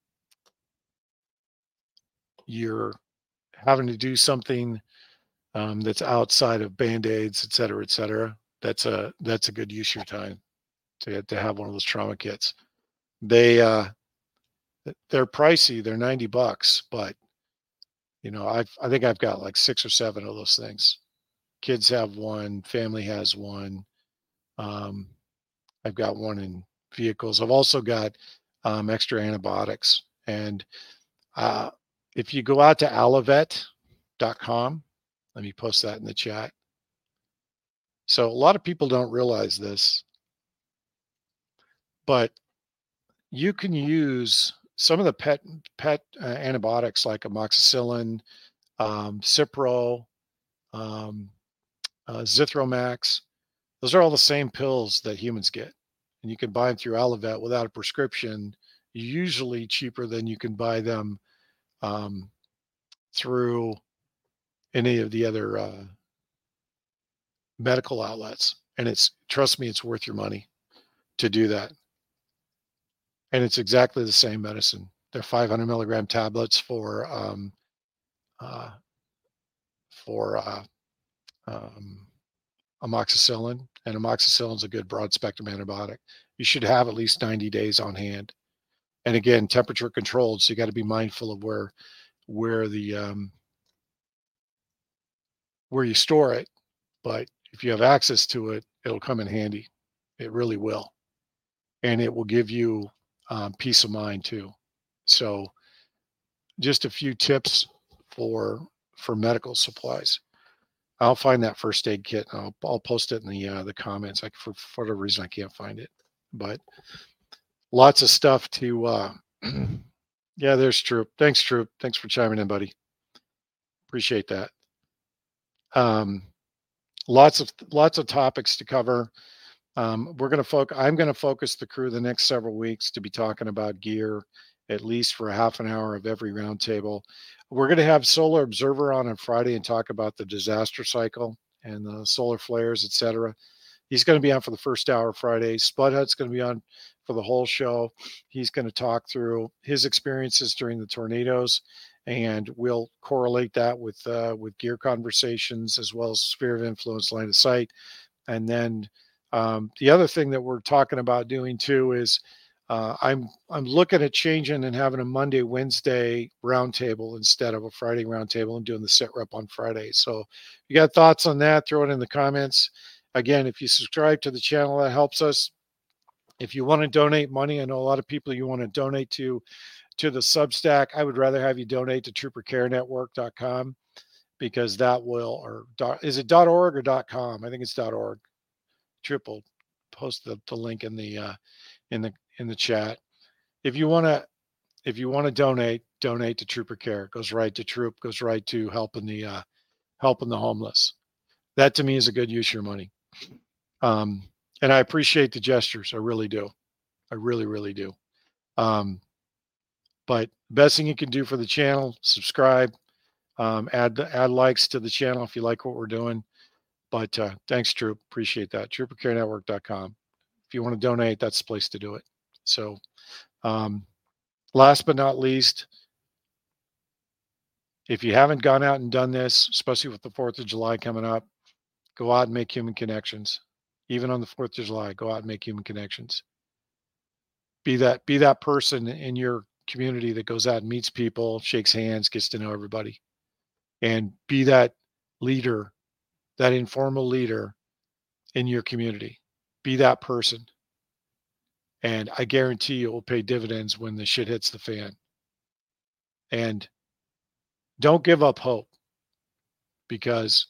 you're having to do something um, that's outside of band-aids, et cetera, et cetera. That's a that's a good use of your time to to have one of those trauma kits. They uh, they're pricey. They're ninety bucks, but you know I I think I've got like six or seven of those things. Kids have one, family has one. Um, I've got one in vehicles. I've also got um, extra antibiotics. And uh, if you go out to Alavet dot com, let me post that in the chat. So a lot of people don't realize this, but you can use some of the pet pet uh, antibiotics like amoxicillin, um, Cipro, um, uh, Zithromax. Those are all the same pills that humans get, and you can buy them through Alavet without a prescription. Usually cheaper than you can buy them um, through any of the other uh, medical outlets. And it's trust me, it's worth your money to do that. And it's exactly the same medicine. They're five hundred milligram tablets for um, uh, for uh, um, amoxicillin, and amoxicillin is a good broad spectrum antibiotic. You should have at least ninety days on hand. And again, temperature controlled, so you got to be mindful of where where the um, where you store it. But if you have access to it, it'll come in handy. It really will, and it will give you um, peace of mind too. So, just a few tips for for medical supplies. I'll find that first aid kit. And I'll I'll post it in the uh, the comments. Like for, for whatever reason, I can't find it, but lots of stuff to. Uh, yeah, there's Troop. Thanks, Troop. Thanks for chiming in, buddy. Appreciate that. Um, lots of lots of topics to cover. Um, we're going to focus. I'm going to focus the crew the next several weeks to be talking about gear, at least for a half an hour of every roundtable. We're going to have Solar Observer on on Friday and talk about the disaster cycle and the solar flares, et cetera. He's going to be on for the first hour Friday. Spudhut's going to be on for the whole show. He's going to talk through his experiences during the tornadoes, and we'll correlate that with uh, with gear conversations as well as sphere of influence, line of sight. And then um, the other thing that we're talking about doing too is uh, I'm I'm looking at changing and having a Monday, Wednesday roundtable instead of a Friday roundtable and doing the sit rep on Friday. So if you got thoughts on that, throw it in the comments. Again, if you subscribe to the channel, that helps us. If you want to donate money, I know a lot of people you want to donate to to the Substack. I would rather have you donate to trooper care network dot com because that will, or is it .org or .com? I think it's .org. Triple post the, the link in the uh, in the in the chat. If you want to if you want to donate, donate to Trooper Care. It goes right to Troop, goes right to helping the uh, helping the homeless. That to me is a good use of your money. Um, and I appreciate the gestures. I really do. I really, really do. Um, but best thing you can do for the channel, subscribe, um, add add likes to the channel if you like what we're doing. But uh, thanks, Troop. Appreciate that. trooper care network dot com. If you want to donate, that's the place to do it. So, um, last but not least, if you haven't gone out and done this, especially with the fourth of July coming up, go out and make human connections. Even on the fourth of July, go out and make human connections. Be that be that person in your community that goes out and meets people, shakes hands, gets to know everybody. And be that leader, that informal leader in your community. Be that person. And I guarantee you it will pay dividends when the shit hits the fan. And don't give up hope, because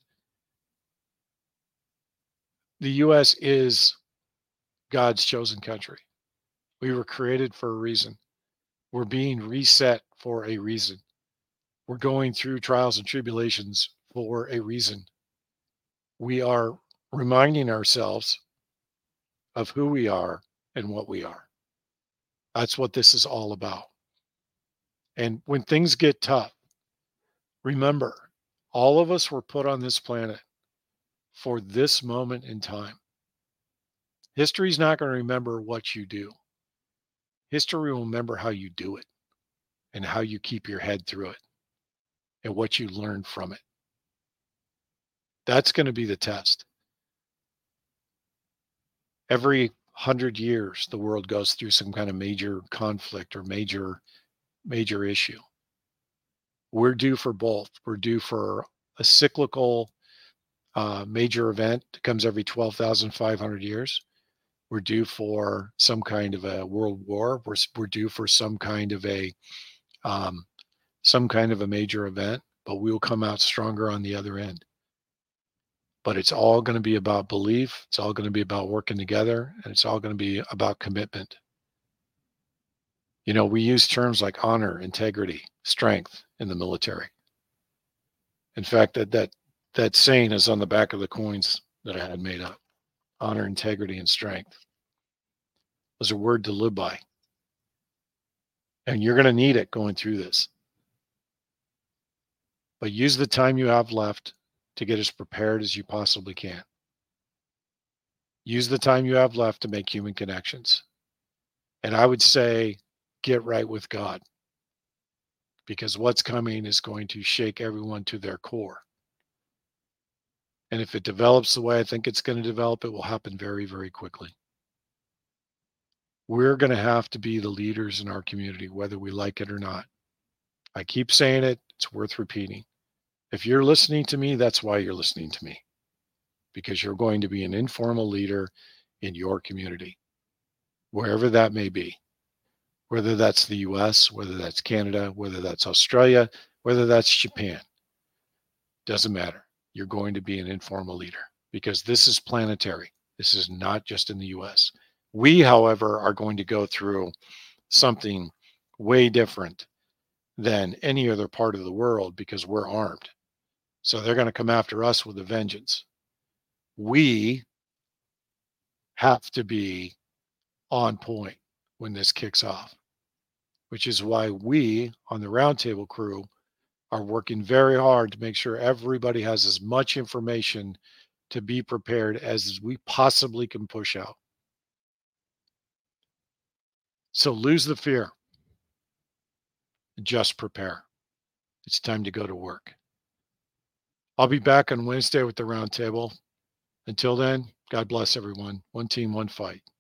the U S is God's chosen country. We were created for a reason. We're being reset for a reason. We're going through trials and tribulations for a reason. We are reminding ourselves of who we are and what we are. That's what this is all about. And when things get tough, remember, all of us were put on this planet for this moment in time. History's not going to remember what you do. History will remember how you do it and how you keep your head through it and what you learn from it. That's going to be the test. Every hundred years, the world goes through some kind of major conflict or major, major issue. We're due for both. We're due for a cyclical uh, major event that comes every twelve thousand five hundred years. We're due for some kind of a world war. We're, we're due for some kind of a um, some kind of a major event, but we will come out stronger on the other end. But it's all going to be about belief. It's all going to be about working together, and it's all going to be about commitment. You know, we use terms like honor, integrity, strength in the military. In fact, that that that saying is on the back of the coins that I had made up. Honor, integrity, and strength. Those are words to live by. And you're going to need it going through this. But use the time you have left to get as prepared as you possibly can. Use the time you have left to make human connections. And I would say, get right with God, because what's coming is going to shake everyone to their core. And if it develops the way I think it's going to develop, it will happen very, very quickly. We're going to have to be the leaders in our community, whether we like it or not. I keep saying it. It's worth repeating. If you're listening to me, that's why you're listening to me, because you're going to be an informal leader in your community, wherever that may be, whether that's the U S, whether that's Canada, whether that's Australia, whether that's Japan. Doesn't matter. You're going to be an informal leader, because this is planetary. This is not just in the U S. We, however, are going to go through something way different than any other part of the world, because we're armed. So they're going to come after us with a vengeance. We have to be on point when this kicks off, which is why we on the Roundtable crew are working very hard to make sure everybody has as much information to be prepared as we possibly can push out. So lose the fear. Just prepare. It's time to go to work. I'll be back on Wednesday with the Roundtable. Until then, God bless everyone. One team, one fight.